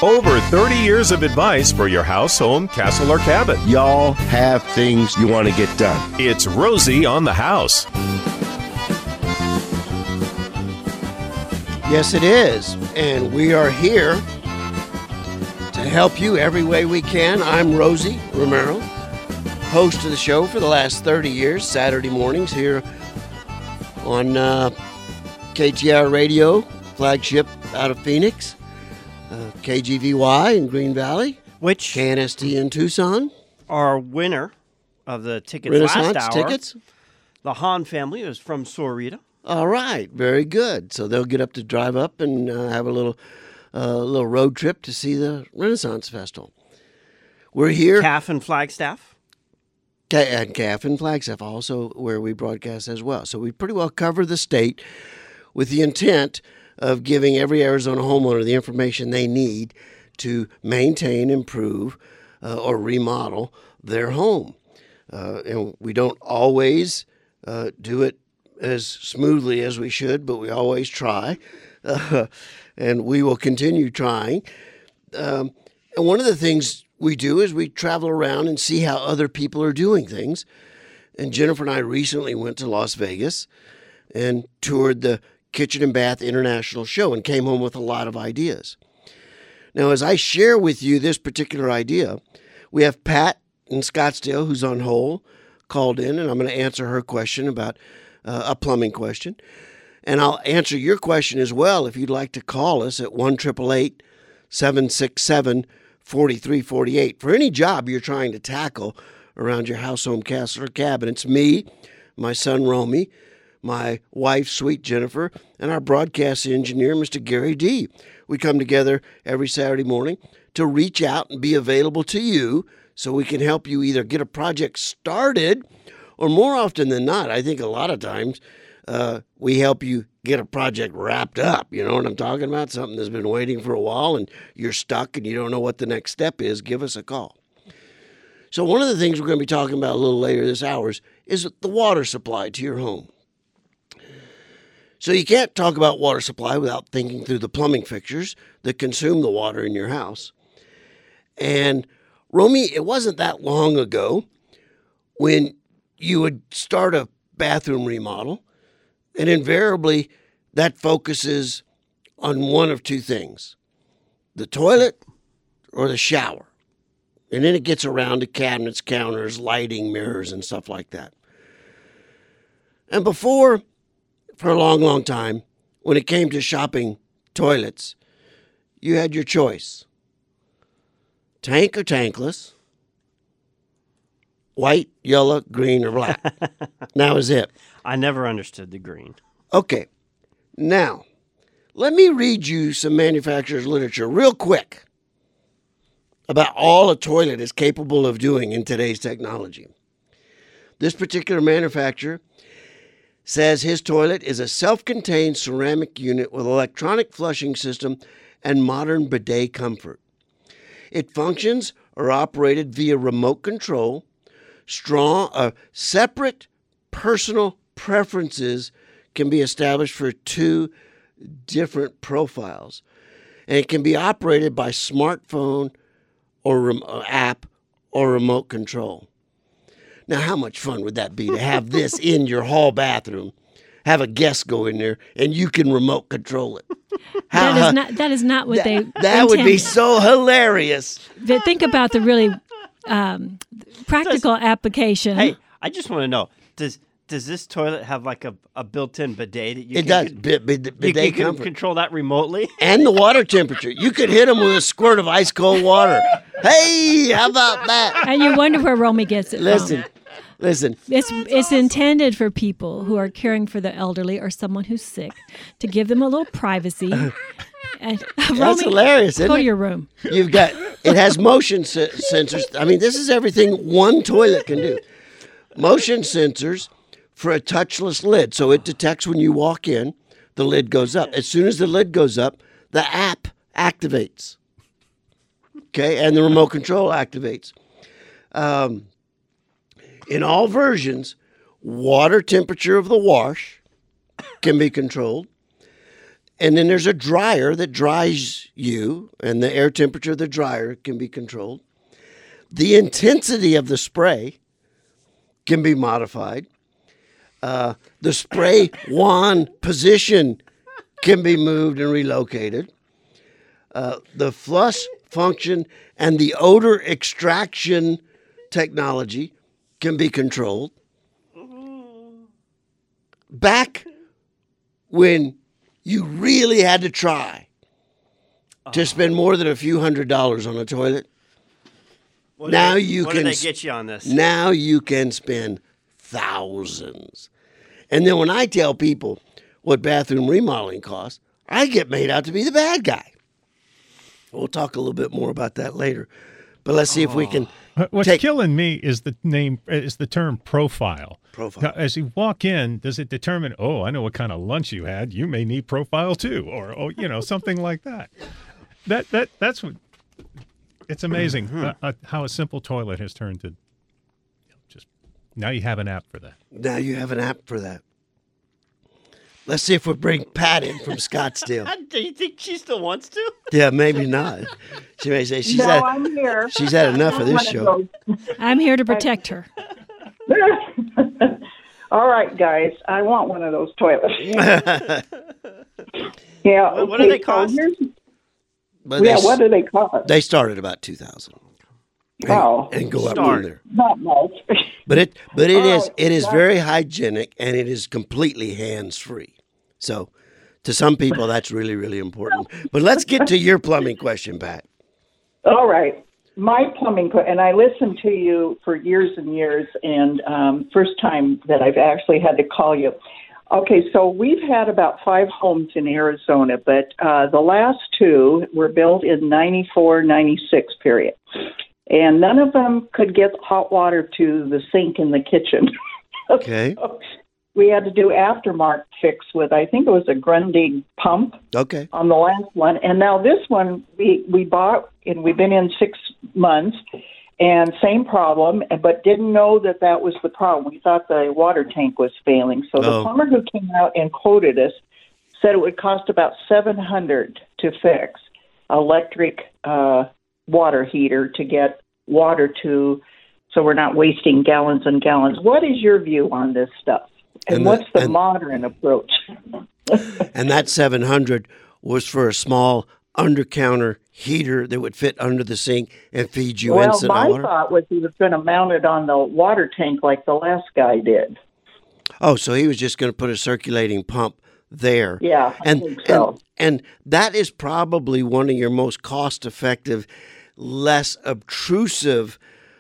Over 30 years of advice for your house, home, castle, or cabin. Y'all have things you want to get done. It's Rosie on the House. Yes, it is. And we are here to help you every way we can. I'm Rosie Romero, host of the show for the last 30 years, Saturday mornings here on KTR Radio, flagship out of Phoenix, KGVY in Green Valley, Which KNST in Tucson. our winner of the tickets Renaissance last hour, tickets. the Hahn family, is from Sahuarita. All right, very good. So they'll get up to drive up and have a little road trip to see the Renaissance Festival. We're here. Calf and Flagstaff. And Calf and Flagstaff also where we broadcast as well. So we pretty well cover the state with the intent of giving every Arizona homeowner the information they need to maintain, improve, or remodel their home. And we don't always do it as smoothly as we should, but we always try. And we will continue trying. And one of the things we do is we travel around and see how other people are doing things. And Jennifer and I recently went to Las Vegas and toured the Kitchen and Bath International Show and came home with a lot of ideas. Now, as I share with you this particular idea, we have Pat in Scottsdale, who's on hold, called in, and I'm going to answer her question about a plumbing question. And I'll answer your question as well if you'd like to call us at 1-888-767-4348 for any job you're trying to tackle around your house, home, castle, or cabin. It's me, my son, Romy, my wife, sweet Jennifer, and our broadcast engineer, Mr. Gary D. We come together every Saturday morning to reach out and be available to you so we can help you either get a project started or more often than not, I think a lot of times we help you get a project wrapped up. You know what I'm talking about? Something that's been waiting for a while and you're stuck and you don't know what the next step is. Give us a call. So one of the things we're going to be talking about a little later this hour is the water supply to your home. So you can't talk about water supply without thinking through the plumbing fixtures that consume the water in your house. And Romy, it wasn't that long ago when you would start a bathroom remodel, and invariably that focuses on one of two things, the toilet or the shower. And then it gets around to cabinets, counters, lighting, mirrors, and stuff like that. And before, for a long, long time, when it came to shopping toilets, you had your choice. Tank or tankless, white, yellow, green, or black. That was it. I never understood the green. Okay. Now, let me read you some manufacturer's literature real quick about all a toilet is capable of doing in today's technology. This particular manufacturer says his toilet is a self-contained ceramic unit with electronic flushing system and modern bidet comfort. It functions or operated via remote control. Separate personal preferences can be established for two different profiles. And it can be operated by smartphone or app or remote control. Now, how much fun would that be to have this in your hall bathroom? Have a guest go in there and you can remote control it. That is not what they That would be so hilarious. But think about the really practical application. Hey, I just want to know, does this toilet have like a built-in bidet that you It can... does. Bidet you can comfort. control that remotely? And the water temperature. You could hit them with a squirt of ice cold water. Hey, how about that? And you wonder where Romy gets it Listen. from. It's intended for people who are caring for the elderly or someone who's sick to give them a little privacy. And That's Romy, hilarious, isn't go it? to your room. It has motion sensors. I mean, this is everything one toilet can do. Motion sensors for a touchless lid. So it detects when you walk in, the lid goes up. As soon as the lid goes up, the app activates. Okay, and the remote control activates. In all versions, water temperature of the wash can be controlled. And then there's a dryer that dries you, and the air temperature of the dryer can be controlled. The intensity of the spray can be modified. The spray wand position can be moved and relocated. The flush function and the odor extraction technology can be controlled. Back when you really had to try to spend more than a few $100s on a toilet, What now do you what can do they get you on this? now you can spend thousands. And then when I tell people what bathroom remodeling costs, I get made out to be the bad guy. We'll talk a little bit more about that later. But let's see if we can What's take killing me is the term profile. Profile. Now, as you walk in, does it determine, oh, I know what kind of lunch you had. You may need profile too, or something like that. That's what. It's amazing how a simple toilet has turned to just now you have an app for that. Now you have an app for that. Let's see if we bring Pat in from Scottsdale. Do you think she still wants to? Yeah, maybe not. She may say I'm here. she's had enough of this show. I'm here to protect her. All right, guys. I want one of those toilets. Yeah. What do they cost? But What do they cost? They start at about $2,000. Wow. And go up Start. from there. Not much. But it right, is very hygienic, and it is completely hands-free. So to some people, that's really, really important. But let's get to your plumbing question, Pat. All right. My plumbing, and I listened to you for years and years, and first time that I've actually had to call you. Okay, so we've had about 5 homes in Arizona, but the last 2 were built in 94, 96 period. And none of them could get hot water to the sink in the kitchen. Okay. So we had to do aftermarket fix with, I think it was a Grundig pump Okay. on the last one. And now this one we bought, and we've been in 6 months, and same problem, but didn't know that was the problem. We thought the water tank was failing. So the plumber who came out and quoted us said it would cost about $700 to fix electric water heater to get water to, so we're not wasting gallons and gallons. What is your view on this stuff? And what's the modern approach? And that $700 was for a small under-counter heater that would fit under the sink and feed you instant my water? thought was he was going to mount it on the water tank like the last guy did. Oh, so he was just going to put a circulating pump there. Yeah, I think so. And that is probably one of your most cost-effective, less obtrusive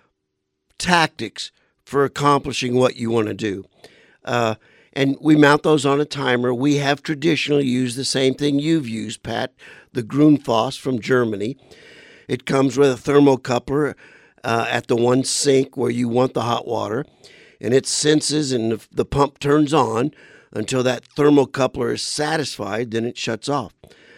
tactics for accomplishing what you want to do. And we mount those on a timer. We have traditionally used the same thing you've used, Pat, the Grundfos from Germany. It comes with a thermocoupler at the one sink where you want the hot water, and it senses and the pump turns on until that thermocoupler is satisfied, then it shuts off.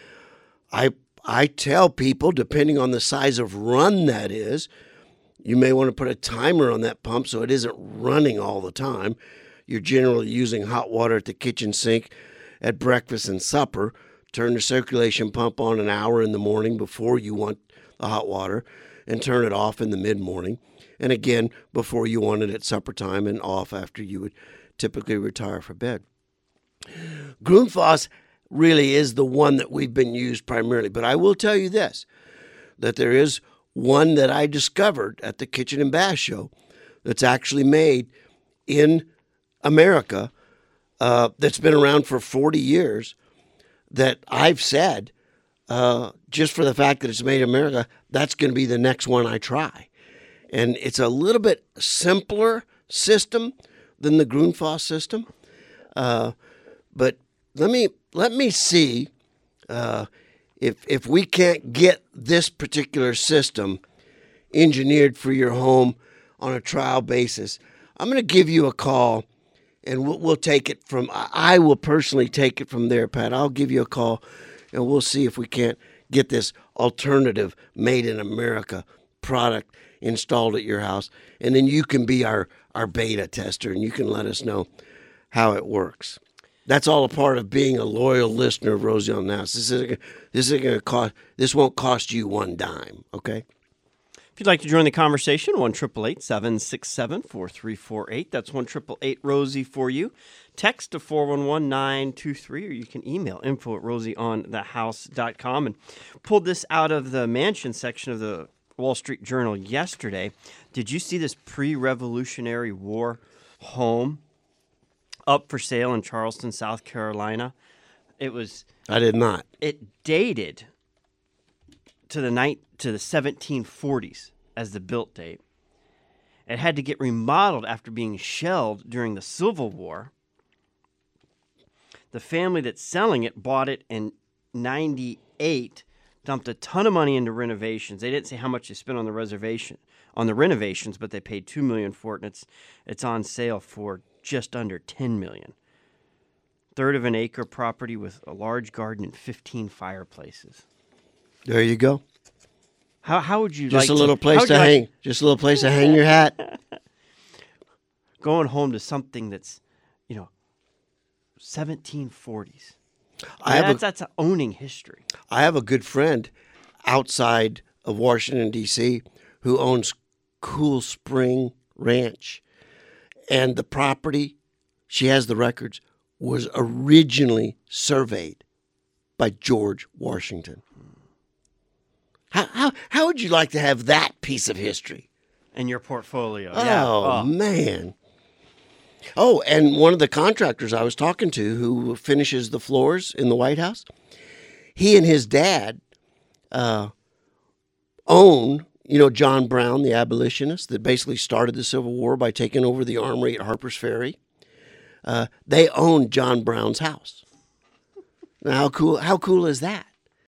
I tell people, depending on the size of run that is, you may want to put a timer on that pump so it isn't running all the time. You're generally using hot water at the kitchen sink at breakfast and supper. Turn the circulation pump on an hour in the morning before you want the hot water, and turn it off in the mid-morning. And again, before you want it at supper time, and off after you would typically retire for bed. Grundfos really is the one that we've been used primarily. But I will tell you this, that there is one that I discovered at the Kitchen and Bath Show that's actually made in America, that's been around for 40 years, that I've said, just for the fact that it's made in America, that's going to be the next one I try. And it's a little bit simpler system than the Grundfos system. But let me see if we can't get this particular system engineered for your home on a trial basis. I'm going to give you a call, and we'll take it from. I will personally take it from there, Pat. I'll give you a call, and we'll see if we can't get this alternative made in America product installed at your house, and then you can be our beta tester, and you can let us know how it works. That's all a part of being a loyal listener of Rosie on the House. This won't cost you one dime, okay? If you'd like to join the conversation, 1-888-767-4348. That's 1-888-ROSIE for you. Text to 411-923, or you can email info@rosieonthehouse.com. And pulled this out of the mansion section of the Wall Street Journal yesterday. Did you see this pre-Revolutionary War home up for sale in Charleston, South Carolina? I did not. It dated to the 1740s as the built date. It had to get remodeled after being shelled during the Civil War. The family that's selling it bought it in 98, dumped a ton of money into renovations. They didn't say how much they spent on the renovations, but they paid $2 million for it, and it's on sale for just under $10 million. Third of an acre property with a large garden and 15 fireplaces. There you go. How would you Just like a little place to hang. Just a little place to hang your hat. Going home to something that's, 1740s. That's owning history. I have a good friend outside of Washington, D.C., who owns Cool Spring Ranch. And the property, she has the records, was originally surveyed by George Washington. How would you like to have that piece of history in your portfolio? Oh, man. Oh, and one of the contractors I was talking to who finishes the floors in the White House, he and his dad own, John Brown, the abolitionist that basically started the Civil War by taking over the armory at Harper's Ferry. They own John Brown's house. Now, how cool is that?